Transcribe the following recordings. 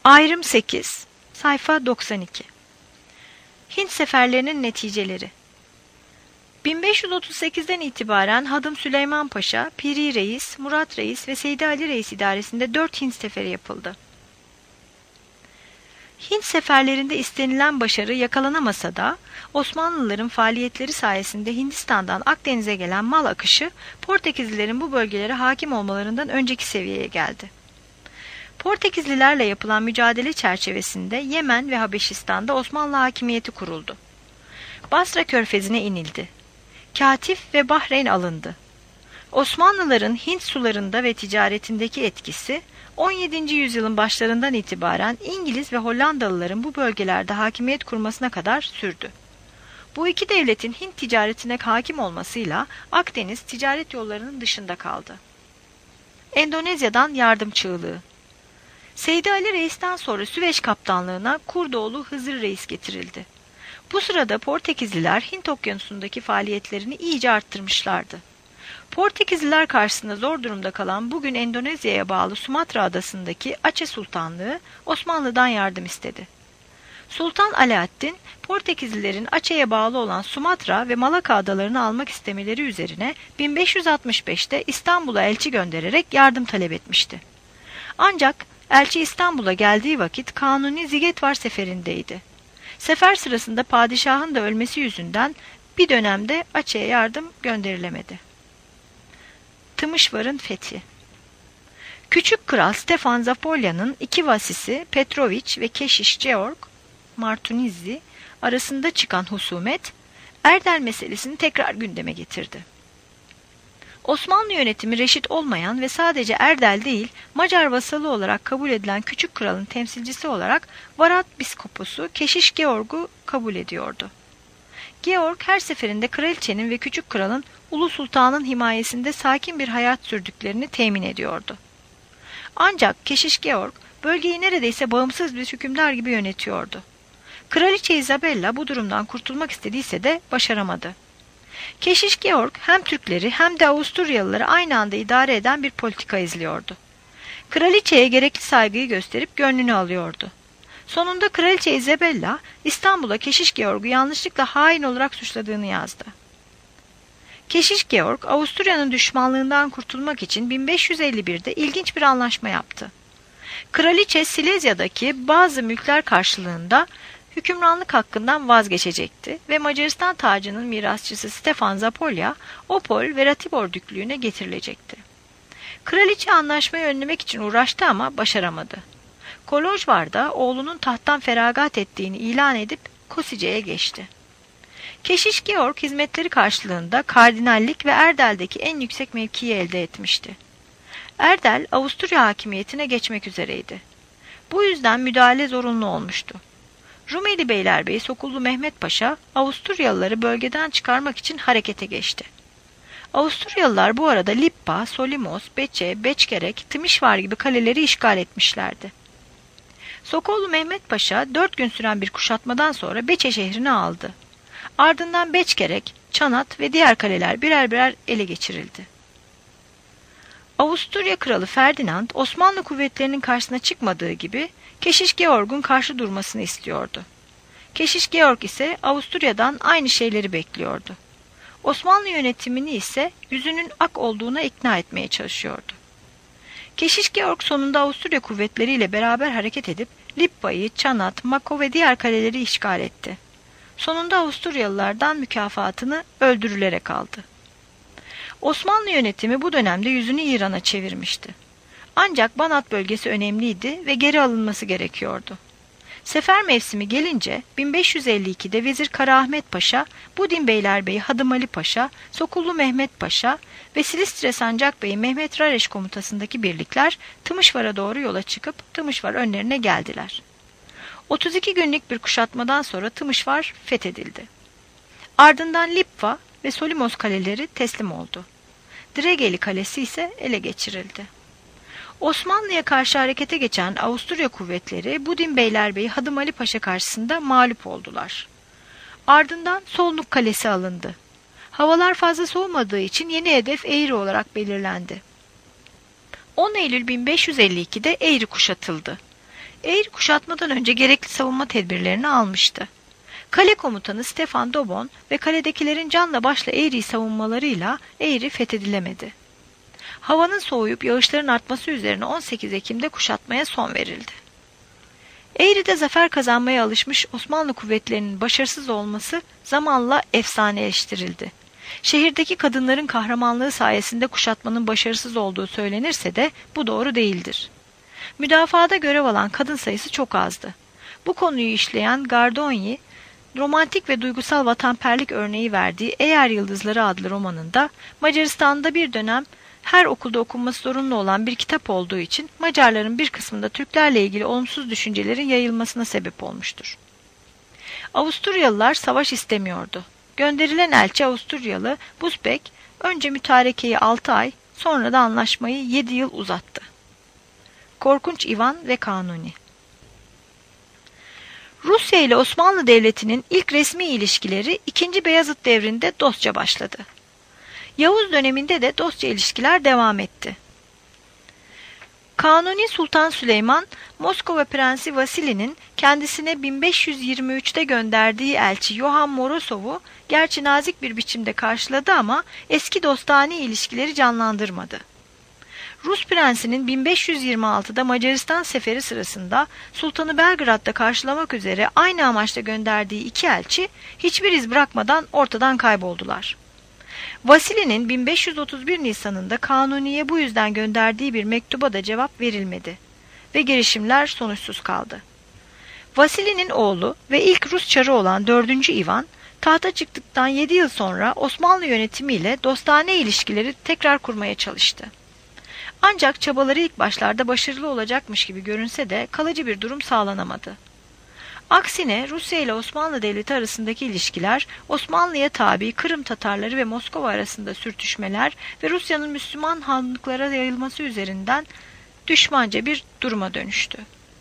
Ayrım 8, sayfa 92. Hint seferlerinin neticeleri. 1538'den itibaren Hadım Süleyman Paşa, Piri Reis, Murat Reis ve Seydi Ali Reis idaresinde 4 Hint seferi yapıldı. Hint seferlerinde istenilen başarı yakalanamasa da Osmanlıların faaliyetleri sayesinde Hindistan'dan Akdeniz'e gelen mal akışı Portekizlilerin bu bölgelere hakim olmalarından önceki seviyeye geldi. Portekizlilerle yapılan mücadele çerçevesinde Yemen ve Habeşistan'da Osmanlı hakimiyeti kuruldu. Basra Körfezi'ne inildi. Katif ve Bahreyn alındı. Osmanlıların Hint sularında ve ticaretindeki etkisi 17. yüzyılın başlarından itibaren İngiliz ve Hollandalıların bu bölgelerde hakimiyet kurmasına kadar sürdü. Bu iki devletin Hint ticaretine hakim olmasıyla Akdeniz ticaret yollarının dışında kaldı. Endonezya'dan yardım çığlığı. Seydi Ali Reis'ten sonra Süveyş kaptanlığına Kurdoğlu Hızır Reis getirildi. Bu sırada Portekizliler Hint okyanusundaki faaliyetlerini iyice arttırmışlardı. Portekizliler karşısında zor durumda kalan bugün Endonezya'ya bağlı Sumatra adasındaki Aceh Sultanlığı Osmanlı'dan yardım istedi. Sultan Alaaddin, Portekizlilerin Aceh'e bağlı olan Sumatra ve Malaka adalarını almak istemeleri üzerine 1565'te İstanbul'a elçi göndererek yardım talep etmişti. Ancak elçi İstanbul'a geldiği vakit Kanuni Zigetvar seferindeydi. Sefer sırasında padişahın da ölmesi yüzünden bir dönemde Aceh'e yardım gönderilemedi. Tımışvar'ın fethi. Küçük Kral Stefan Zapolya'nın iki vasisi Petroviç ve Keşiş Georg Martunizzi arasında çıkan husumet Erdel meselesini tekrar gündeme getirdi. Osmanlı yönetimi reşit olmayan ve sadece Erdel değil Macar vasalı olarak kabul edilen Küçük Kral'ın temsilcisi olarak Varat Biskoposu Keşiş Georg'u kabul ediyordu. Georg her seferinde kraliçenin ve Küçük Kral'ın Ulu Sultan'ın himayesinde sakin bir hayat sürdüklerini temin ediyordu. Ancak Keşiş Georg bölgeyi neredeyse bağımsız bir hükümdar gibi yönetiyordu. Kraliçe Isabella bu durumdan kurtulmak istediyse de başaramadı. Keşiş Georg hem Türkleri hem de Avusturyalıları aynı anda idare eden bir politika izliyordu. Kraliçeye gerekli saygıyı gösterip gönlünü alıyordu. Sonunda Kraliçe Isabella İstanbul'a Keşiş Georg'u yanlışlıkla hain olarak suçladığını yazdı. Keşiş Georg Avusturya'nın düşmanlığından kurtulmak için 1551'de ilginç bir anlaşma yaptı. Kraliçe Silezya'daki bazı mülkler karşılığında hükümranlık hakkından vazgeçecekti ve Macaristan tacının mirasçısı Stefan Zapolya, Opol ve Ratibor Düklüğü'ne getirilecekti. Kraliçe anlaşmayı önlemek için uğraştı ama başaramadı. Kolojvar da oğlunun tahttan feragat ettiğini ilan edip Kosice'ye geçti. Keşiş Georg hizmetleri karşılığında kardinallik ve Erdel'deki en yüksek mevkiyi elde etmişti. Erdel, Avusturya hakimiyetine geçmek üzereydi. Bu yüzden müdahale zorunlu olmuştu. Rumeli Beylerbeyi Sokullu Mehmet Paşa, Avusturyalıları bölgeden çıkarmak için harekete geçti. Avusturyalılar bu arada Lippa, Solimos, Beçe, Beçkerek, Tımışvar gibi kaleleri işgal etmişlerdi. Sokullu Mehmet Paşa 4 gün süren bir kuşatmadan sonra Beçe şehrini aldı. Ardından Beçkerek, Çanat ve diğer kaleler birer birer ele geçirildi. Avusturya Kralı Ferdinand, Osmanlı kuvvetlerinin karşısına çıkmadığı gibi Keşiş Georg'un karşı durmasını istiyordu. Keşiş Georg ise Avusturya'dan aynı şeyleri bekliyordu. Osmanlı yönetimini ise yüzünün ak olduğuna ikna etmeye çalışıyordu. Keşiş Georg sonunda Avusturya kuvvetleriyle beraber hareket edip Lippa'yı, Çanat, Mako ve diğer kaleleri işgal etti. Sonunda Avusturyalılardan mükafatını öldürülerek aldı. Osmanlı yönetimi bu dönemde yüzünü İran'a çevirmişti. Ancak Banat bölgesi önemliydi ve geri alınması gerekiyordu. Sefer mevsimi gelince 1552'de Vezir Karaahmet Paşa, Budin Beylerbeyi Hadım Ali Paşa, Sokullu Mehmet Paşa ve Silistre Sancak Bey Mehmet Rareş komutasındaki birlikler Tımışvar'a doğru yola çıkıp Tımışvar önlerine geldiler. 32 günlük bir kuşatmadan sonra Tımışvar fethedildi. Ardından Lippa ve Solimos kaleleri teslim oldu. Dregeli Kalesi ise ele geçirildi. Osmanlı'ya karşı harekete geçen Avusturya kuvvetleri Budin Beylerbeyi Hadım Ali Paşa karşısında mağlup oldular. Ardından Solnuk Kalesi alındı. Havalar fazla soğumadığı için yeni hedef Eğri olarak belirlendi. 10 Eylül 1552'de Eğri kuşatıldı. Eğri kuşatmadan önce gerekli savunma tedbirlerini almıştı. Kale komutanı Stefan Dobon ve kaledekilerin canla başla Eğri'yi savunmalarıyla Eğri fethedilemedi. Havanın soğuyup yağışların artması üzerine 18 Ekim'de kuşatmaya son verildi. Eğri'de zafer kazanmaya alışmış Osmanlı kuvvetlerinin başarısız olması zamanla efsaneleştirildi. Şehirdeki kadınların kahramanlığı sayesinde kuşatmanın başarısız olduğu söylenirse de bu doğru değildir. Müdafaada görev alan kadın sayısı çok azdı. Bu konuyu işleyen Gardoni, romantik ve duygusal vatanperlik örneği verdiği Eğer Yıldızları adlı romanında Macaristan'da bir dönem her okulda okunması zorunlu olan bir kitap olduğu için Macarların bir kısmında Türklerle ilgili olumsuz düşüncelerin yayılmasına sebep olmuştur. Avusturyalılar savaş istemiyordu. Gönderilen elçi Avusturyalı Busbek önce mütarekeyi 6 ay, sonra da anlaşmayı 7 yıl uzattı. Korkunç İvan ve Kanuni. Rusya ile Osmanlı Devleti'nin ilk resmi ilişkileri 2. Beyazıt devrinde dostça başladı. Yavuz döneminde de dostça ilişkiler devam etti. Kanuni Sultan Süleyman, Moskova Prensi Vasili'nin kendisine 1523'te gönderdiği elçi Johann Morozov'u gerçi nazik bir biçimde karşıladı ama eski dostane ilişkileri canlandırmadı. Rus prensinin 1526'da Macaristan seferi sırasında Sultanı Belgrad'da karşılamak üzere aynı amaçla gönderdiği iki elçi hiçbir iz bırakmadan ortadan kayboldular. Vasili'nin 1531 Nisan'ında Kanuni'ye bu yüzden gönderdiği bir mektuba da cevap verilmedi ve girişimler sonuçsuz kaldı. Vasili'nin oğlu ve ilk Rus çarı olan 4. İvan, tahta çıktıktan 7 yıl sonra Osmanlı yönetimiyle dostane ilişkileri tekrar kurmaya çalıştı. Ancak çabaları ilk başlarda başarılı olacakmış gibi görünse de kalıcı bir durum sağlanamadı. Aksine Rusya ile Osmanlı Devleti arasındaki ilişkiler, Osmanlı'ya tabi Kırım Tatarları ve Moskova arasında sürtüşmeler ve Rusya'nın Müslüman hanlıklara yayılması üzerinden düşmanca bir duruma dönüştü.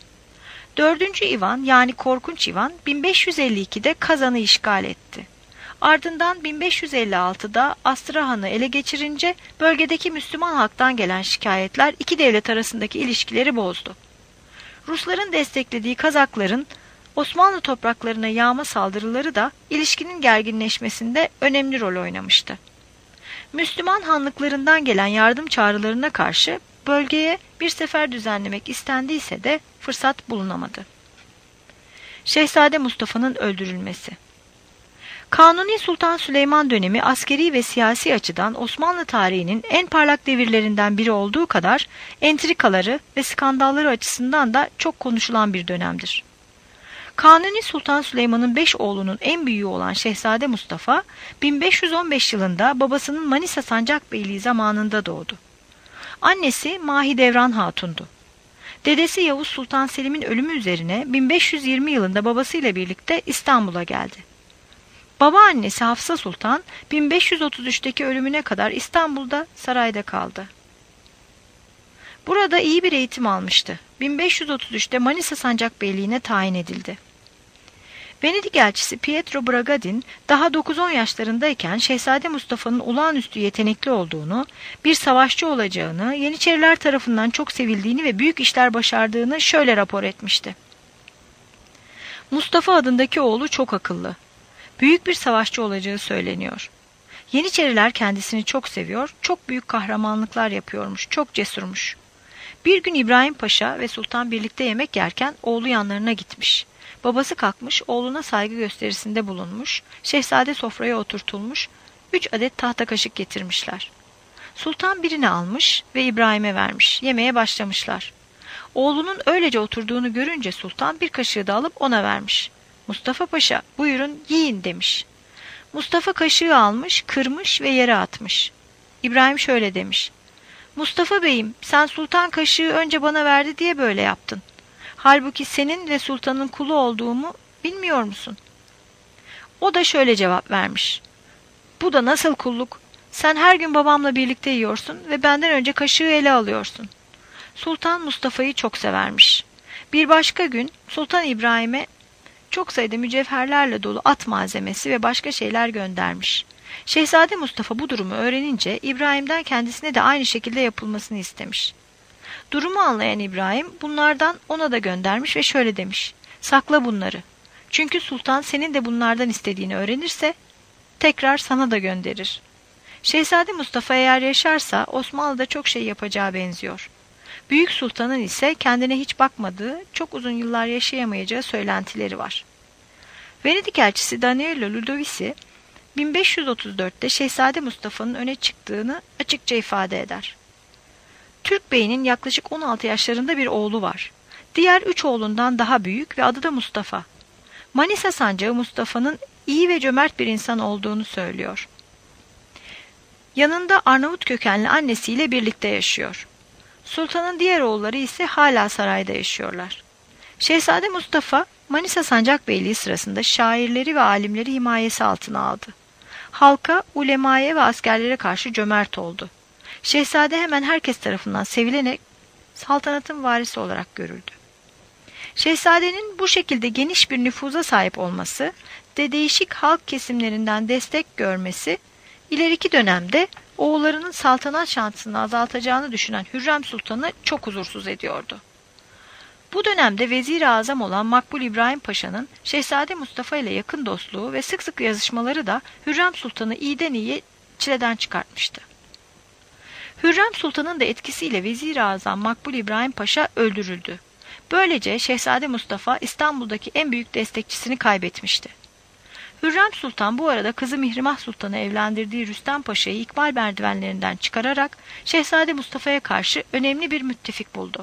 4. İvan yani Korkunç İvan 1552'de Kazan'ı işgal etti. Ardından 1556'da Astrahan'ı ele geçirince bölgedeki Müslüman halktan gelen şikayetler iki devlet arasındaki ilişkileri bozdu. Rusların desteklediği Kazakların Osmanlı topraklarına yağma saldırıları da ilişkinin gerginleşmesinde önemli rol oynamıştı. Müslüman hanlıklarından gelen yardım çağrılarına karşı bölgeye bir sefer düzenlemek istendiyse de fırsat bulunamadı. Şehzade Mustafa'nın öldürülmesi. Kanuni Sultan Süleyman dönemi askeri ve siyasi açıdan Osmanlı tarihinin en parlak devirlerinden biri olduğu kadar entrikaları ve skandalları açısından da çok konuşulan bir dönemdir. Kanuni Sultan Süleyman'ın 5 oğlunun en büyüğü olan Şehzade Mustafa, 1515 yılında babasının Manisa Sancakbeyliği zamanında doğdu. Annesi Mahidevran Hatun'du. Dedesi Yavuz Sultan Selim'in ölümü üzerine 1520 yılında babasıyla birlikte İstanbul'a geldi. Babaannesi Hafsa Sultan 1533'teki ölümüne kadar İstanbul'da sarayda kaldı. Burada iyi bir eğitim almıştı. 1533'te Manisa Sancakbeyliğine tayin edildi. Venedik elçisi Pietro Bragadin daha 9-10 yaşlarındayken Şehzade Mustafa'nın olağanüstü yetenekli olduğunu, bir savaşçı olacağını, Yeniçeriler tarafından çok sevildiğini ve büyük işler başardığını şöyle rapor etmişti. Mustafa adındaki oğlu çok akıllı. Büyük bir savaşçı olacağı söyleniyor. Yeniçeriler kendisini çok seviyor, çok büyük kahramanlıklar yapıyormuş, çok cesurmuş. Bir gün İbrahim Paşa ve Sultan birlikte yemek yerken oğlu yanlarına gitmiş. Babası kalkmış, oğluna saygı gösterisinde bulunmuş, şehzade sofraya oturtulmuş, 3 adet tahta kaşık getirmişler. Sultan birini almış ve İbrahim'e vermiş, yemeye başlamışlar. Oğlunun öylece oturduğunu görünce sultan bir kaşığı da alıp ona vermiş. Mustafa Paşa, buyurun yiyin demiş. Mustafa kaşığı almış, kırmış ve yere atmış. İbrahim şöyle demiş. Mustafa Bey'im, sen sultan kaşığı önce bana verdi diye böyle yaptın. Halbuki senin ve sultanın kulu olduğumu bilmiyor musun? O da şöyle cevap vermiş. Bu da nasıl kulluk? Sen her gün babamla birlikte yiyorsun ve benden önce kaşığı ele alıyorsun. Sultan Mustafa'yı çok severmiş. Bir başka gün Sultan İbrahim'e çok sayıda mücevherlerle dolu at malzemesi ve başka şeyler göndermiş. Şehzade Mustafa bu durumu öğrenince İbrahim'den kendisine de aynı şekilde yapılmasını istemiş. Durumu anlayan İbrahim bunlardan ona da göndermiş ve şöyle demiş: "Sakla bunları. Çünkü sultan senin de bunlardan istediğini öğrenirse tekrar sana da gönderir." Şehzade Mustafa eğer yaşarsa Osmanlı'da çok şey yapacağı benziyor. Büyük Sultan'ın ise kendine hiç bakmadığı, çok uzun yıllar yaşayamayacağı söylentileri var. Venedik elçisi Danielo Ludovici 1534'te Şehzade Mustafa'nın öne çıktığını açıkça ifade eder. Türk Bey'inin yaklaşık 16 yaşlarında bir oğlu var. Diğer 3 oğlundan daha büyük ve adı da Mustafa. Manisa sancağı Mustafa'nın iyi ve cömert bir insan olduğunu söylüyor. Yanında Arnavut kökenli annesiyle birlikte yaşıyor. Sultanın diğer oğulları ise hala sarayda yaşıyorlar. Şehzade Mustafa, Manisa Sancakbeyliği sırasında şairleri ve alimleri himayesi altına aldı. Halka, ulemaya ve askerlere karşı cömert oldu. Şehzade hemen herkes tarafından sevilerek saltanatın varisi olarak görüldü. Şehzadenin bu şekilde geniş bir nüfuza sahip olması ve değişik halk kesimlerinden destek görmesi, ileriki dönemde oğullarının saltanat şansını azaltacağını düşünen Hürrem Sultan'ı çok huzursuz ediyordu. Bu dönemde Vezir-i Azam olan Makbul İbrahim Paşa'nın Şehzade Mustafa ile yakın dostluğu ve sık sık yazışmaları da Hürrem Sultan'ı iyiden iyiye çileden çıkartmıştı. Hürrem Sultan'ın da etkisiyle Vezir-i Azam Makbul İbrahim Paşa öldürüldü. Böylece Şehzade Mustafa İstanbul'daki en büyük destekçisini kaybetmişti. Hürrem Sultan bu arada kızı Mihrimah Sultan'ı evlendirdiği Rüstem Paşa'yı ikbal merdivenlerinden çıkararak Şehzade Mustafa'ya karşı önemli bir müttefik buldu.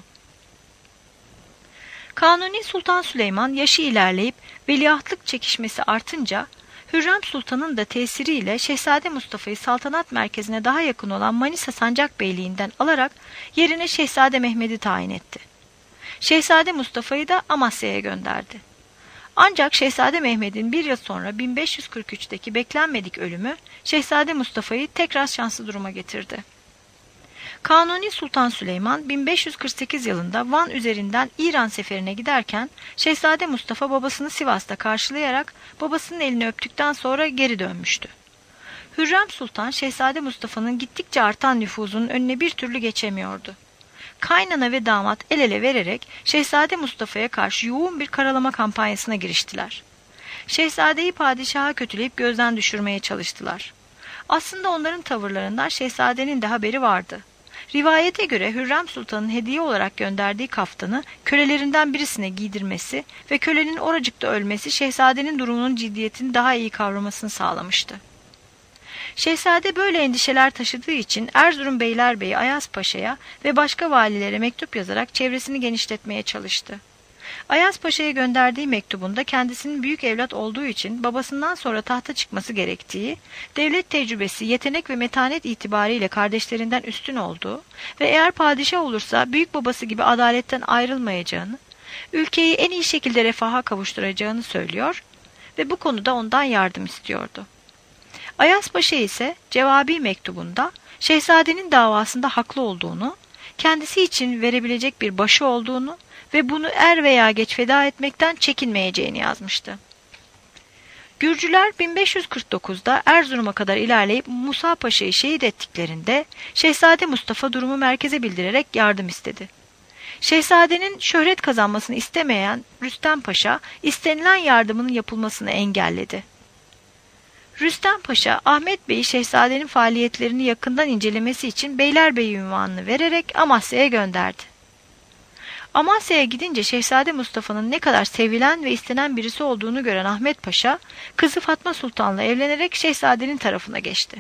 Kanuni Sultan Süleyman yaşı ilerleyip veliahtlık çekişmesi artınca Hürrem Sultan'ın da tesiriyle Şehzade Mustafa'yı saltanat merkezine daha yakın olan Manisa Sancakbeyliğinden alarak yerine Şehzade Mehmet'i tayin etti. Şehzade Mustafa'yı da Amasya'ya gönderdi. Ancak Şehzade Mehmet'in bir yıl sonra 1543'teki beklenmedik ölümü Şehzade Mustafa'yı tekrar şanslı duruma getirdi. Kanuni Sultan Süleyman 1548 yılında Van üzerinden İran seferine giderken Şehzade Mustafa babasını Sivas'ta karşılayarak babasının elini öptükten sonra geri dönmüştü. Hürrem Sultan Şehzade Mustafa'nın gittikçe artan nüfuzunun önüne bir türlü geçemiyordu. Kaynana ve damat el ele vererek Şehzade Mustafa'ya karşı yoğun bir karalama kampanyasına giriştiler. Şehzadeyi padişaha kötüleyip gözden düşürmeye çalıştılar. Aslında onların tavırlarından şehzadenin de haberi vardı. Rivayete göre Hürrem Sultan'ın hediye olarak gönderdiği kaftanı kölelerinden birisine giydirmesi ve kölenin oracıkta ölmesi şehzadenin durumunun ciddiyetini daha iyi kavramasını sağlamıştı. Şehzade böyle endişeler taşıdığı için Erzurum Beylerbeyi Ayaz Paşa'ya ve başka valilere mektup yazarak çevresini genişletmeye çalıştı. Ayaz Paşa'ya gönderdiği mektubunda kendisinin büyük evlat olduğu için babasından sonra tahta çıkması gerektiği, devlet tecrübesi, yetenek ve metanet itibariyle kardeşlerinden üstün olduğu ve eğer padişah olursa büyük babası gibi adaletten ayrılmayacağını, ülkeyi en iyi şekilde refaha kavuşturacağını söylüyor ve bu konuda ondan yardım istiyordu. Ayaz Paşa ise cevabi mektubunda şehzadenin davasında haklı olduğunu, kendisi için verebilecek bir başı olduğunu ve bunu er veya geç feda etmekten çekinmeyeceğini yazmıştı. Gürcüler 1549'da Erzurum'a kadar ilerleyip Musa Paşa'yı şehit ettiklerinde Şehzade Mustafa durumu merkeze bildirerek yardım istedi. Şehzadenin şöhret kazanmasını istemeyen Rüstem Paşa istenilen yardımının yapılmasını engelledi. Rüstem Paşa, Ahmet Bey'i şehzadenin faaliyetlerini yakından incelemesi için Beylerbeyi unvanını vererek Amasya'ya gönderdi. Amasya'ya gidince Şehzade Mustafa'nın ne kadar sevilen ve istenen birisi olduğunu gören Ahmet Paşa, kızı Fatma Sultan'la evlenerek şehzadenin tarafına geçti.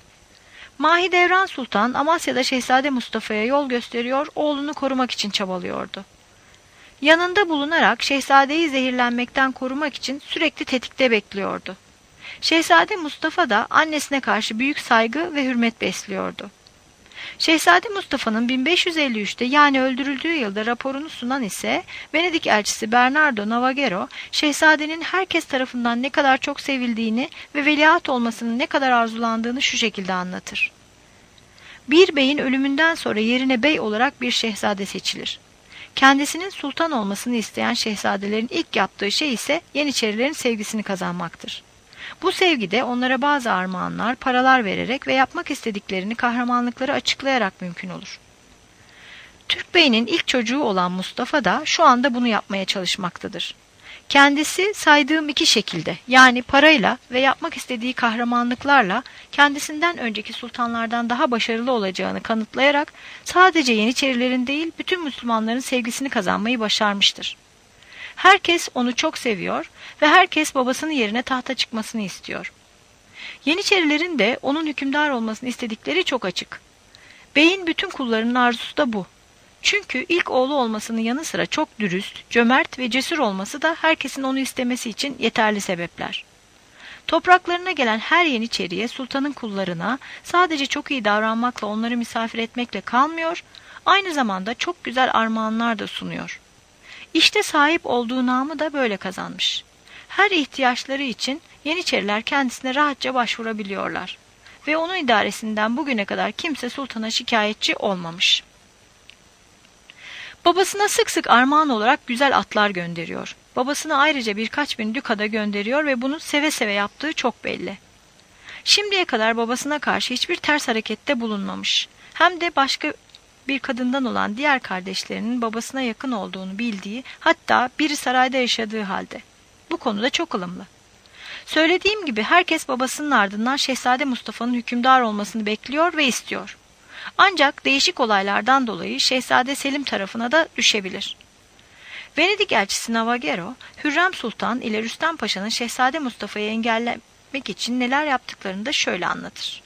Mahidevran Sultan, Amasya'da Şehzade Mustafa'ya yol gösteriyor, oğlunu korumak için çabalıyordu. Yanında bulunarak şehzadeyi zehirlenmekten korumak için sürekli tetikte bekliyordu. Şehzade Mustafa da annesine karşı büyük saygı ve hürmet besliyordu. Şehzade Mustafa'nın 1553'te yani öldürüldüğü yılda raporunu sunan ise Venedik elçisi Bernardo Navagero, şehzadenin herkes tarafından ne kadar çok sevildiğini ve veliaht olmasının ne kadar arzulandığını şu şekilde anlatır. Bir beyin ölümünden sonra yerine bey olarak bir şehzade seçilir. Kendisinin sultan olmasını isteyen şehzadelerin ilk yaptığı şey ise Yeniçerilerin sevgisini kazanmaktır. Bu sevgi de onlara bazı armağanlar, paralar vererek ve yapmak istediklerini kahramanlıkları açıklayarak mümkün olur. Türk Bey'in ilk çocuğu olan Mustafa da şu anda bunu yapmaya çalışmaktadır. Kendisi saydığım iki şekilde, yani parayla ve yapmak istediği kahramanlıklarla kendisinden önceki sultanlardan daha başarılı olacağını kanıtlayarak sadece Yeniçerilerin değil bütün Müslümanların sevgisini kazanmayı başarmıştır. Herkes onu çok seviyor ve herkes babasının yerine tahta çıkmasını istiyor. Yeniçerilerin de onun hükümdar olmasını istedikleri çok açık. Beyin bütün kullarının arzusu da bu. Çünkü ilk oğlu olmasının yanı sıra çok dürüst, cömert ve cesur olması da herkesin onu istemesi için yeterli sebepler. Topraklarına gelen her Yeniçeriye sultanın kullarına sadece çok iyi davranmakla onları misafir etmekle kalmıyor, aynı zamanda çok güzel armağanlar da sunuyor. İşte sahip olduğu namı da böyle kazanmış. Her ihtiyaçları için Yeniçeriler kendisine rahatça başvurabiliyorlar. Ve onun idaresinden bugüne kadar kimse sultana şikayetçi olmamış. Babasına sık sık armağan olarak güzel atlar gönderiyor. Babasına ayrıca birkaç bin dükada gönderiyor ve bunu seve seve yaptığı çok belli. Şimdiye kadar babasına karşı hiçbir ters harekette bulunmamış. Hem de başka bir kadından olan diğer kardeşlerinin babasına yakın olduğunu bildiği, hatta biri sarayda yaşadığı halde. Bu konuda çok ılımlı. Söylediğim gibi herkes babasının ardından Şehzade Mustafa'nın hükümdar olmasını bekliyor ve istiyor. Ancak değişik olaylardan dolayı Şehzade Selim tarafına da düşebilir. Venedik elçisi Navagero, Hürrem Sultan ile Rüstem Paşa'nın Şehzade Mustafa'yı engellemek için neler yaptıklarını da şöyle anlatır.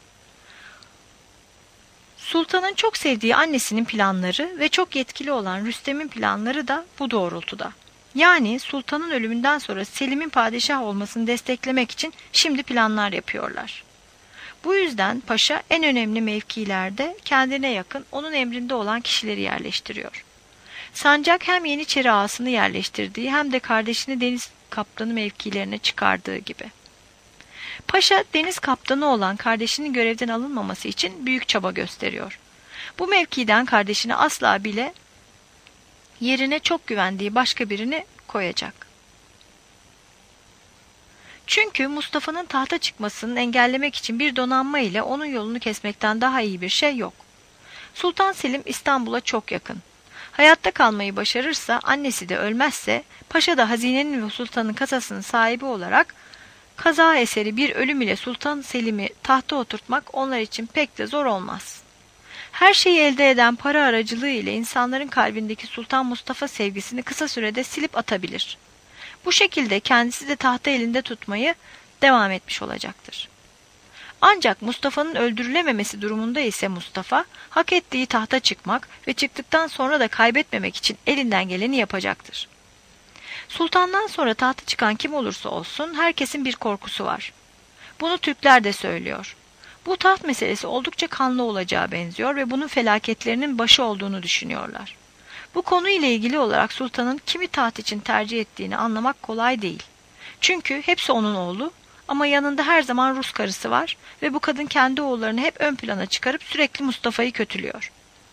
Sultanın çok sevdiği annesinin planları ve çok yetkili olan Rüstem'in planları da bu doğrultuda. Yani sultanın ölümünden sonra Selim'in padişah olmasını desteklemek için şimdi planlar yapıyorlar. Bu yüzden paşa en önemli mevkilerde kendine yakın onun emrinde olan kişileri yerleştiriyor. Sancak hem Yeniçeri ağasını yerleştirdiği hem de kardeşini deniz kaptanı mevkilerine çıkardığı gibi. Paşa deniz kaptanı olan kardeşinin görevden alınmaması için büyük çaba gösteriyor. Bu mevkiden kardeşini asla bile yerine çok güvendiği başka birini koyacak. Çünkü Mustafa'nın tahta çıkmasını engellemek için bir donanma ile onun yolunu kesmekten daha iyi bir şey yok. Sultan Selim İstanbul'a çok yakın. Hayatta kalmayı başarırsa, annesi de ölmezse, paşa da hazinenin ve sultanın kasasının sahibi olarak kaza eseri bir ölüm ile Sultan Selim'i tahta oturtmak onlar için pek de zor olmaz. Her şeyi elde eden para aracılığı ile insanların kalbindeki Sultan Mustafa sevgisini kısa sürede silip atabilir. Bu şekilde kendisi de tahtı elinde tutmayı devam etmiş olacaktır. Ancak Mustafa'nın öldürülememesi durumunda ise Mustafa, hak ettiği tahta çıkmak ve çıktıktan sonra da kaybetmemek için elinden geleni yapacaktır. Sultandan sonra tahta çıkan kim olursa olsun herkesin bir korkusu var. Bunu Türkler de söylüyor. Bu taht meselesi oldukça kanlı olacağı benziyor ve bunun felaketlerinin başı olduğunu düşünüyorlar. Bu konuyla ilgili olarak sultanın kimi taht için tercih ettiğini anlamak kolay değil. Çünkü hepsi onun oğlu ama yanında her zaman Rus karısı var ve bu kadın kendi oğullarını hep ön plana çıkarıp sürekli Mustafa'yı kötülüyor.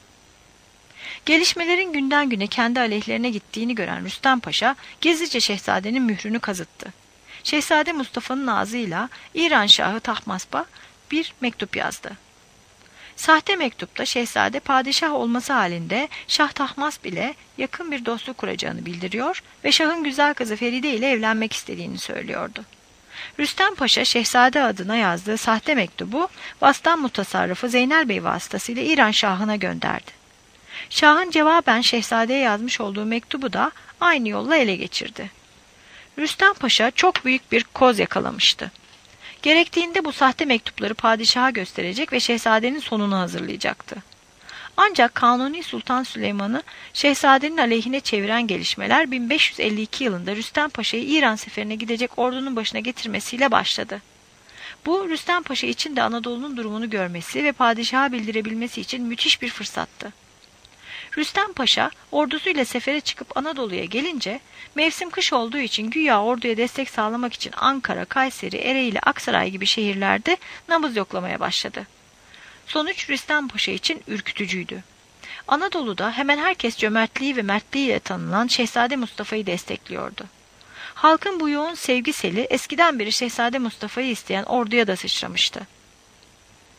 Gelişmelerin günden güne kendi aleyhlerine gittiğini gören Rüstem Paşa gizlice şehzadenin mührünü kazıttı. Şehzade Mustafa'nın ağzıyla İran Şahı Tahmasp'a bir mektup yazdı. Sahte mektupta şehzade padişah olması halinde Şah Tahmasp ile yakın bir dostluk kuracağını bildiriyor ve Şah'ın güzel kızı Feride ile evlenmek istediğini söylüyordu. Rüstem Paşa şehzade adına yazdığı sahte mektubu Vastan Mutasarrıfı Zeynel Bey vasıtasıyla İran Şahı'na gönderdi. Şah'ın cevaben şehzadeye yazmış olduğu mektubu da aynı yolla ele geçirdi. Rüstem Paşa çok büyük bir koz yakalamıştı. Gerektiğinde bu sahte mektupları padişaha gösterecek ve şehzadenin sonunu hazırlayacaktı. Ancak Kanuni Sultan Süleyman'ı şehzadenin aleyhine çeviren gelişmeler 1552 yılında Rüstem Paşa'yı İran seferine gidecek ordunun başına getirmesiyle başladı. Bu Rüstem Paşa için de Anadolu'nun durumunu görmesi ve padişaha bildirebilmesi için müthiş bir fırsattı. Rüstem Paşa ordusuyla sefere çıkıp Anadolu'ya gelince mevsim kış olduğu için güya orduya destek sağlamak için Ankara, Kayseri, Ereğli, Aksaray gibi şehirlerde nabız yoklamaya başladı. Sonuç Rüstem Paşa için ürkütücüydü. Anadolu'da hemen herkes cömertliği ve mertliğiyle tanınan Şehzade Mustafa'yı destekliyordu. Halkın bu yoğun sevgi seli eskiden beri Şehzade Mustafa'yı isteyen orduya da sıçramıştı.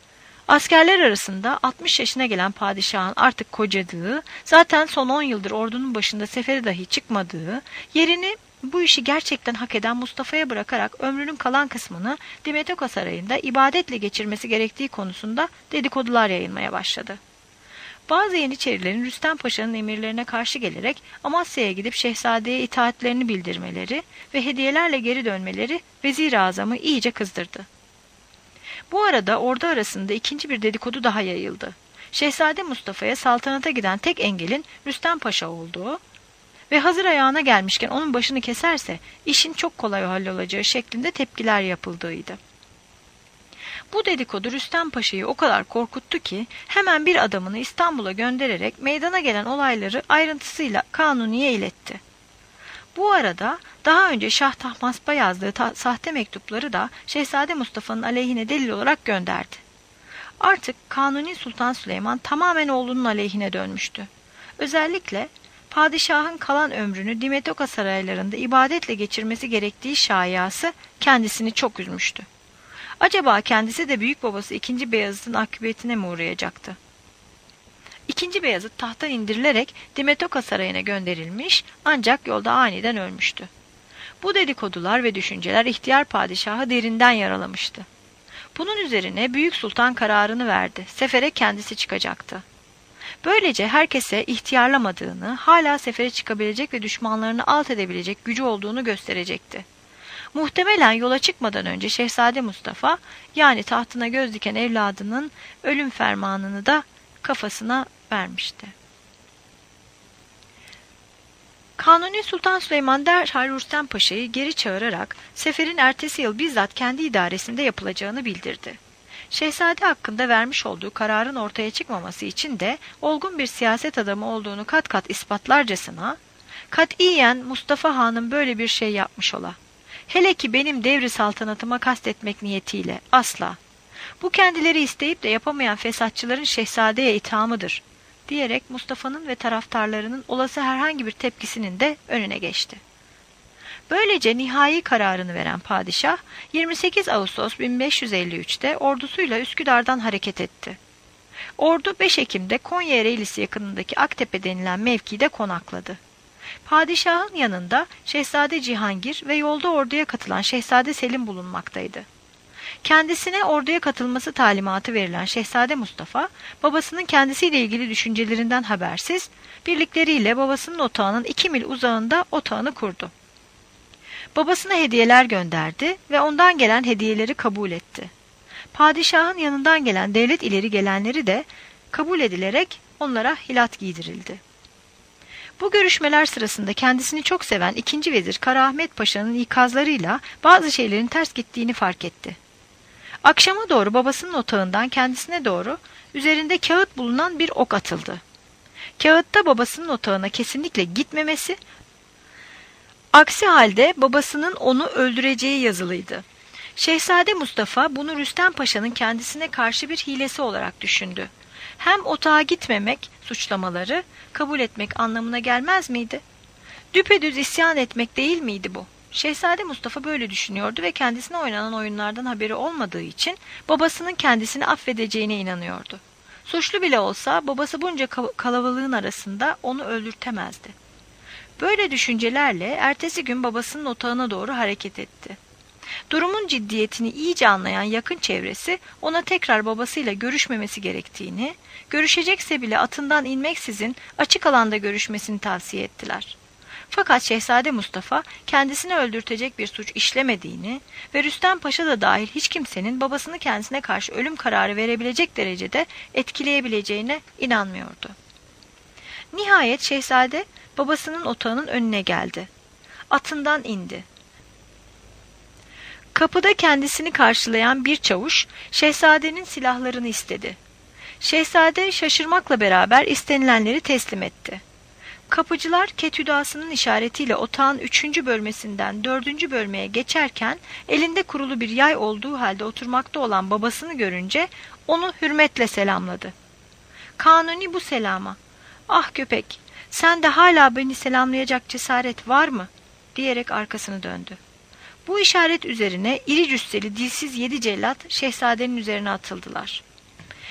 Askerler arasında 60 yaşına gelen padişahın artık kocadığı, zaten son 10 yıldır ordunun başında sefere dahi çıkmadığı, yerini bu işi gerçekten hak eden Mustafa'ya bırakarak ömrünün kalan kısmını Dimyatova Sarayı'nda ibadetle geçirmesi gerektiği konusunda dedikodular yayılmaya başladı. Bazı Yeniçerilerin Rüstem Paşa'nın emirlerine karşı gelerek Amasya'ya gidip şehzadeye itaatlerini bildirmeleri ve hediyelerle geri dönmeleri Vezir-i Azam'ı iyice kızdırdı. Bu arada ordu arasında ikinci bir dedikodu daha yayıldı. Şehzade Mustafa'ya saltanata giden tek engelin Rüstem Paşa olduğu ve hazır ayağına gelmişken onun başını keserse işin çok kolay hallolacağı şeklinde tepkiler yapıldığıydı. Bu dedikodu Rüstem Paşa'yı o kadar korkuttu ki hemen bir adamını İstanbul'a göndererek meydana gelen olayları ayrıntısıyla Kanuni'ye iletti. Bu arada daha önce Şah Tahmasp'a yazdığı sahte mektupları da Şehzade Mustafa'nın aleyhine delil olarak gönderdi. Artık Kanuni Sultan Süleyman tamamen oğlunun aleyhine dönmüştü. Özellikle padişahın kalan ömrünü Dimyatova saraylarında ibadetle geçirmesi gerektiği şayiası kendisini çok üzmüştü. Acaba kendisi de büyük babası 2. Beyazıt'ın akıbetine mi uğrayacaktı? 2. Beyazıt tahttan indirilerek Dimyatova Sarayı'na gönderilmiş ancak yolda aniden ölmüştü. Bu dedikodular ve düşünceler ihtiyar padişahı derinden yaralamıştı. Bunun üzerine Büyük Sultan kararını verdi. Sefere kendisi çıkacaktı. Böylece herkese ihtiyarlamadığını, hala sefere çıkabilecek ve düşmanlarını alt edebilecek gücü olduğunu gösterecekti. Muhtemelen yola çıkmadan önce Şehzade Mustafa, yani tahtına göz diken evladının ölüm fermanını da kafasına vermişti. Kanuni Sultan Süleyman derhal Rüstem Paşa'yı geri çağırarak seferin ertesi yıl bizzat kendi idaresinde yapılacağını bildirdi. Şehzade hakkında vermiş olduğu kararın ortaya çıkmaması için de olgun bir siyaset adamı olduğunu kat kat ispatlarcasına, "Katiyen Mustafa Han'ın böyle bir şey yapmış ola. Hele ki benim devri saltanatıma kastetmek niyetiyle asla. Bu kendileri isteyip de yapamayan fesatçıların şehzadeye ithamıdır," diyerek Mustafa'nın ve taraftarlarının olası herhangi bir tepkisinin de önüne geçti. Böylece nihai kararını veren padişah 28 Ağustos 1553'te ordusuyla Üsküdar'dan hareket etti. Ordu 5 Ekim'de Konya Ereğlisi yakınındaki Aktepe denilen mevkide konakladı. Padişahın yanında Şehzade Cihangir ve yolda orduya katılan Şehzade Selim bulunmaktaydı. Kendisine orduya katılması talimatı verilen Şehzade Mustafa, babasının kendisiyle ilgili düşüncelerinden habersiz, birlikleriyle babasının otağının 2 mil uzağında otağını kurdu. Babasına hediyeler gönderdi ve ondan gelen hediyeleri kabul etti. Padişahın yanından gelen devlet ileri gelenleri de kabul edilerek onlara hilat giydirildi. Bu görüşmeler sırasında kendisini çok seven 2. Vezir Karaahmet Paşa'nın ikazlarıyla bazı şeylerin ters gittiğini fark etti. Akşama doğru babasının otağından kendisine doğru üzerinde kağıt bulunan bir ok atıldı. Kağıtta babasının otağına kesinlikle gitmemesi, aksi halde babasının onu öldüreceği yazılıydı. Şehzade Mustafa bunu Rüstem Paşa'nın kendisine karşı bir hilesi olarak düşündü. Hem otağa gitmemek suçlamaları kabul etmek anlamına gelmez miydi? Düpedüz isyan etmek değil miydi bu? Şehzade Mustafa böyle düşünüyordu ve kendisine oynanan oyunlardan haberi olmadığı için babasının kendisini affedeceğine inanıyordu. Suçlu bile olsa babası bunca kalabalığın arasında onu öldürtemezdi. Böyle düşüncelerle ertesi gün babasının otağına doğru hareket etti. Durumun ciddiyetini iyice anlayan yakın çevresi ona tekrar babasıyla görüşmemesi gerektiğini, görüşecekse bile atından inmeksizin açık alanda görüşmesini tavsiye ettiler. Fakat Şehzade Mustafa kendisini öldürtecek bir suç işlemediğini ve Rüstem Paşa da dahil hiç kimsenin babasını kendisine karşı ölüm kararı verebilecek derecede etkileyebileceğine inanmıyordu. Nihayet Şehzade babasının otağının önüne geldi. Atından indi. Kapıda kendisini karşılayan bir çavuş Şehzade'nin silahlarını istedi. Şehzade şaşırmakla beraber istenilenleri teslim etti. Kapıcılar ketüdasının işaretiyle otağın 3. bölmesinden 4. bölmeye geçerken elinde kurulu bir yay olduğu halde oturmakta olan babasını görünce onu hürmetle selamladı. Kanuni bu selama, "Ah köpek, sende hala beni selamlayacak cesaret var mı?" diyerek arkasını döndü. Bu işaret üzerine iri cüsseli dilsiz 7 cellat şehzadenin üzerine atıldılar.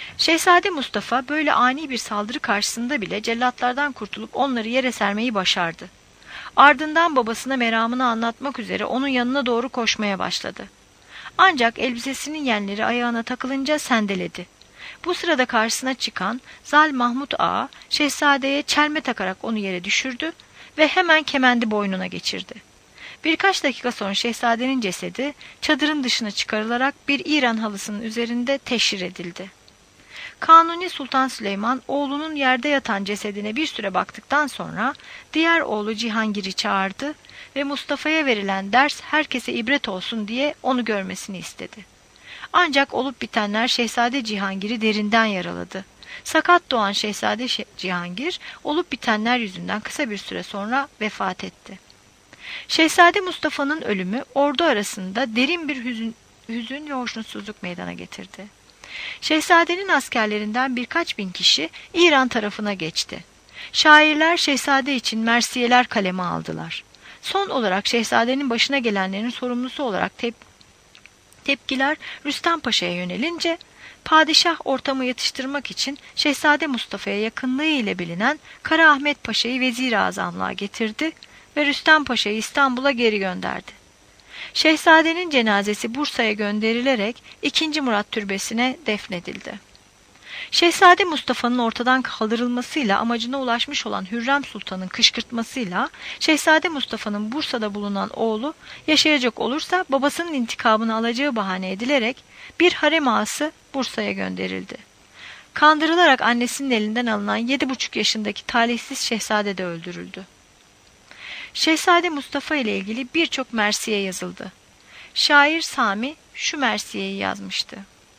Şehzade Mustafa böyle ani bir saldırı karşısında bile cellatlardan kurtulup onları yere sermeyi başardı. Ardından babasına meramını anlatmak üzere onun yanına doğru koşmaya başladı. Ancak elbisesinin yenleri ayağına takılınca sendeledi. Bu sırada karşısına çıkan Zal Mahmud Ağa, şehzadeye çelme takarak onu yere düşürdü ve hemen kemendi boynuna geçirdi. Birkaç dakika sonra şehzadenin cesedi çadırın dışına çıkarılarak bir İran halısının üzerinde teşhir edildi. Kanuni Sultan Süleyman oğlunun yerde yatan cesedine bir süre baktıktan sonra diğer oğlu Cihangir'i çağırdı ve Mustafa'ya verilen ders herkese ibret olsun diye onu görmesini istedi. Ancak olup bitenler Şehzade Cihangir'i derinden yaraladı. Sakat doğan Şehzade Cihangir olup bitenler yüzünden kısa bir süre sonra vefat etti. Şehzade Mustafa'nın ölümü ordu arasında derin bir hüzün ve hoşnutsuzluk meydana getirdi. Şehzadenin askerlerinden birkaç bin kişi İran tarafına geçti. Şairler şehzade için mersiyeler kaleme aldılar. Son olarak şehzadenin başına gelenlerin sorumlusu olarak tepkiler Rüstem Paşa'ya yönelince, padişah ortamı yatıştırmak için Şehzade Mustafa'ya yakınlığı ile bilinen Kara Ahmet Paşa'yı vezir-i azamlığa getirdi ve Rüstem Paşa'yı İstanbul'a geri gönderdi. Şehzadenin cenazesi Bursa'ya gönderilerek 2. Murat Türbesi'ne defnedildi. Şehzade Mustafa'nın ortadan kaldırılmasıyla amacına ulaşmış olan Hürrem Sultan'ın kışkırtmasıyla Şehzade Mustafa'nın Bursa'da bulunan oğlu yaşayacak olursa babasının intikamını alacağı bahane edilerek bir harem ağası Bursa'ya gönderildi. Kandırılarak annesinin elinden alınan 7,5 yaşındaki talihsiz şehzade de öldürüldü. Şehzade Mustafa ile ilgili birçok mersiye yazıldı. Şair Sami şu mersiyeyi yazmıştı.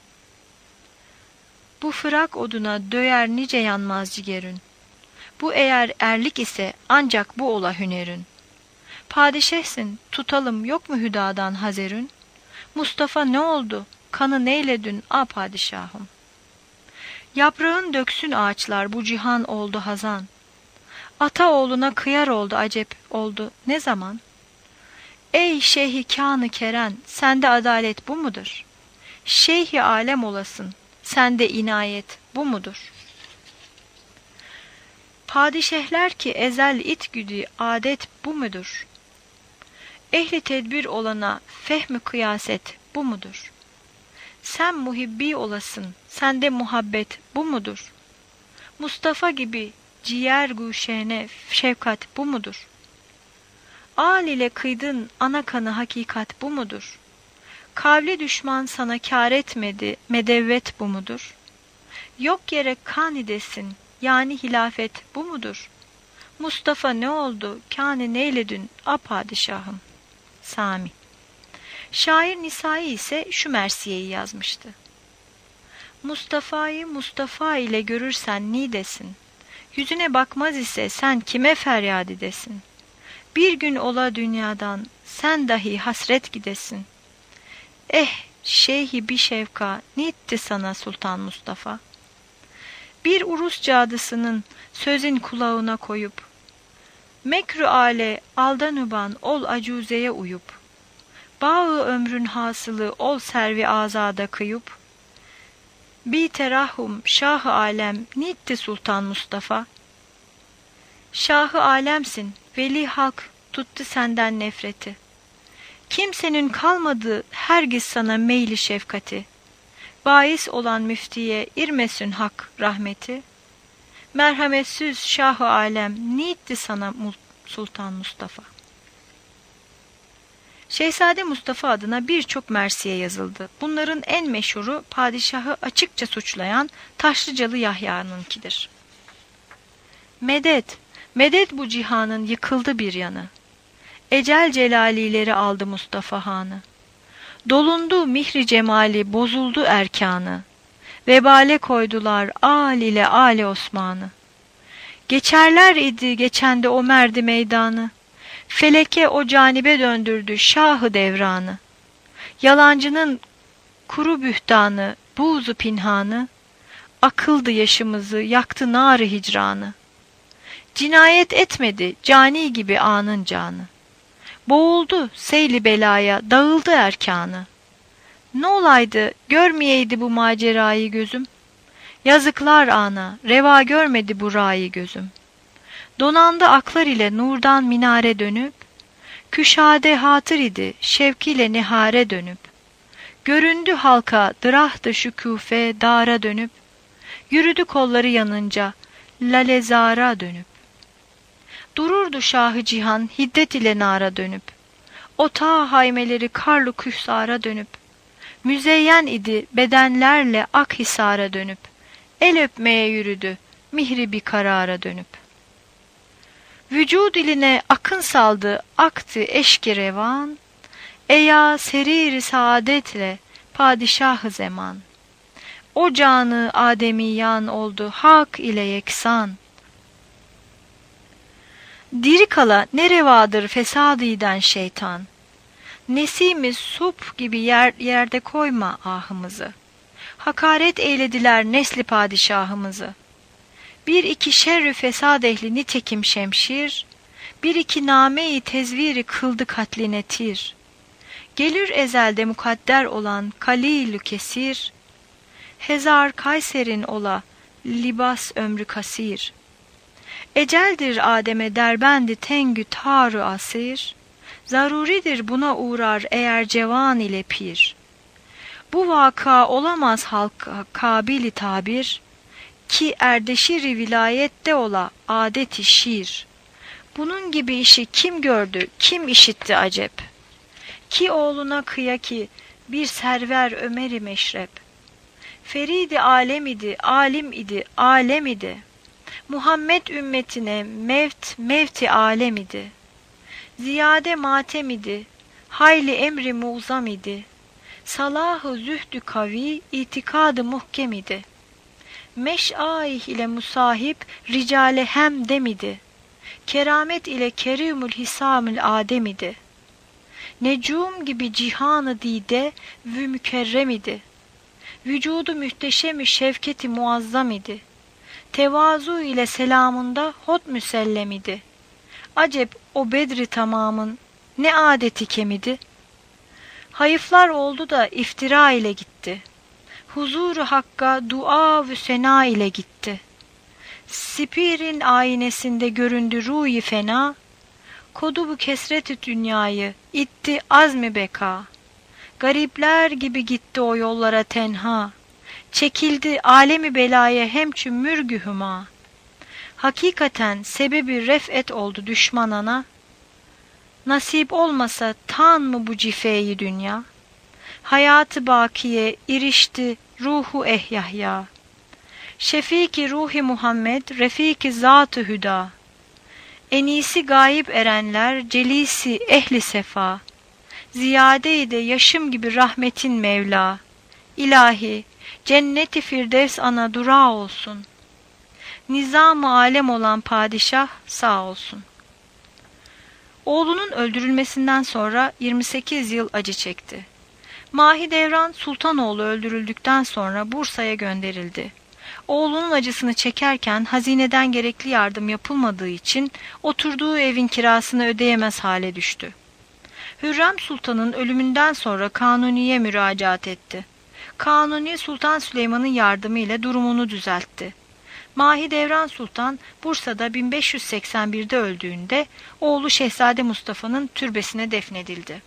Bu fırak oduna döyer nice yanmaz cigerün. Bu eğer erlik ise ancak bu ola hünerün. Padişehsin tutalım yok mu hüdadan hazerün? Mustafa ne oldu? Kanı neyledün a padişahım? Yaprağın döksün ağaçlar bu cihan oldu hazan. Ata oğluna kıyar oldu acep oldu ne zaman? Ey şeyhi kânı keren sende adalet bu mudur? Şeyhi alem olasın sende inayet bu mudur? Padişehler ki ezel it güdü adet bu mudur? Ehli tedbir olana fehmi kıyaset bu mudur? Sen muhibbi olasın sende muhabbet bu mudur? Mustafa gibi ciğer guşene şefkat bu mudur? Al ile kıydın ana kanı hakikat bu mudur? Kavli düşman sana kâr etmedi medevvet bu mudur? Yok yere kan idesin yani hilafet bu mudur? Mustafa ne oldu kâne neyledün a padişahım? Sami. Şair Nisai ise şu mersiyeyi yazmıştı. Mustafa'yı Mustafa ile görürsen nidesin? Yüzüne bakmaz ise sen kime feryat edesin? Bir gün ola dünyadan sen dahi hasret gidesin. Şeyhi bir şevka nitti sana Sultan Mustafa? Bir Urus cadısının sözün kulağına koyup, mekru ale aldanıban ol acuzeye uyup, bağı ömrün hasılı ol servi azada kıyıp, bi terahum şah-ı alem nitti Sultan Mustafa? Şah-ı alemsin, veli halk tuttu senden nefreti. Kimsenin kalmadı hergiz sana meyli şefkati. Bais olan müftiye irmesün hak rahmeti. Merhametsiz şah-ı alem niitti sana Sultan Mustafa. Şehzade Mustafa adına birçok mersiye yazıldı. Bunların en meşhuru padişahı açıkça suçlayan Taşlıcalı Yahya'nınkidir. Medet, medet bu cihanın yıkıldı bir yanı. Ecel celalileri aldı Mustafa Han'ı. Dolundu mihri cemali bozuldu erkanı. Vebale koydular al ile Ali Osman'ı. Geçerler idi geçende o merdi meydanı. Feleke o canibe döndürdü şahı devranı. Yalancının kuru bühtanı, buğzu pinhanı. Akıldı yaşımızı, yaktı nar-ı hicranı. Cinayet etmedi cani gibi anın canı. Boğuldu seyli belaya, dağıldı erkanı. Ne olaydı, görmeyeydi bu macerayı gözüm. Yazıklar ana, reva görmedi bu râyı gözüm. Donandı aklar ile nurdan minare dönüp, küşade hatır idi şevkiyle nihare dönüp, göründü halka dırahtı şükûfe dara dönüp, yürüdü kolları yanınca lalezara dönüp. Dururdu Şahı Cihan hiddet ile nara dönüp, o ta haymeleri karlı kühsara dönüp, müzeyyen idi bedenlerle Akhisar'a dönüp, el öpmeye yürüdü mihri bir karara dönüp. Vücud iline akın saldı aktı eşki revan, eya serir-i saadetle padişah-ı zeman. O canı ademiyan oldu hak ile yeksan. Diri kala ne revadır fesadiden şeytan. Nesimiz sup gibi yerde koyma ahımızı. Hakaret eylediler nesli padişahımızı. Bir iki şerrü fesad ehli nitekim şemşir, bir iki name-i tezviri kıldı katline tir. Gelir ezelde mukadder olan kalilü kesir, hezar Kayser'in ola libas ömrü kasir. Eceldir Adem'e derbendi tengü tarı asir, zaruridir buna uğrar eğer cevan ile pir. Bu vaka olamaz halka kabili tabir, ki erdeşiri vilayette ola adeti şiir. Bunun gibi işi kim gördü, kim işitti acep? Ki oğluna kıya ki bir server Ömer-i Meşrep. Feridi alem idi, alim idi, alem idi. Muhammed ümmetine mevti alem idi. Ziyade matem idi, hayli emri muğzam idi. Salahı zühdü kavi, itikadı muhkem idi. Meş'aih ile musahip ricale hem demidi. Keramet ile kerimül hisamül adem idi. Necum gibi cihanı dide vü mükerrem idi. Vücudu mühteşem-i şevketi muazzam idi. Tevazu ile selamında hod müsellem idi. Acep o bedri tamamın ne adeti kemidi? Hayıflar oldu da iftira ile gitti. Huzuru hakka dua ve sena ile gitti. Sipirin aynesinde göründü ruh-i fena. Kodu bu kesret-i dünyayı itti azmi beka. Garipler gibi gitti o yollara tenha. Çekildi alemi belaya hemçü mürgü hüma. Hakikaten sebebi ref'et oldu düşman ana. Nasip olmasa tan mı bu cifeyi dünya? Hayatı bakiye irişti ruhu ehyahya. Şefiki ruhi Muhammed refiki zat-ı hüda. Enisi gayip erenler celisi ehli sefa. Ziyade-i yaşım gibi rahmetin Mevla. İlahi cenneti firdevs ana dura olsun. Nizam-ı alem olan padişah sağ olsun. Oğlunun öldürülmesinden sonra 28 yıl acı çekti. Mahidevran Sultanoğlu öldürüldükten sonra Bursa'ya gönderildi. Oğlunun acısını çekerken hazineden gerekli yardım yapılmadığı için oturduğu evin kirasını ödeyemez hale düştü. Hürrem Sultan'ın ölümünden sonra Kanuni'ye müracaat etti. Kanuni Sultan Süleyman'ın yardımıyla durumunu düzeltti. Mahidevran Sultan Bursa'da 1581'de öldüğünde oğlu Şehzade Mustafa'nın türbesine defnedildi.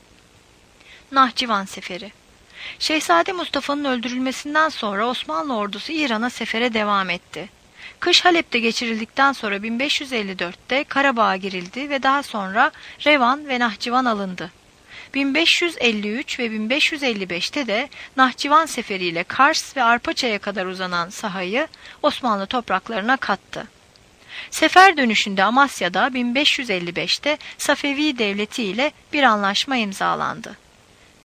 Nahçıvan Seferi. Şehzade Mustafa'nın öldürülmesinden sonra Osmanlı ordusu İran'a sefere devam etti. Kış Halep'te geçirildikten sonra 1554'te Karabağ'a girildi ve daha sonra Revan ve Nahçıvan alındı. 1553 ve 1555'te de Nahçıvan seferiyle Kars ve Arpaçay'a kadar uzanan sahayı Osmanlı topraklarına kattı. Sefer dönüşünde Amasya'da 1555'te Safevi Devleti ile bir anlaşma imzalandı.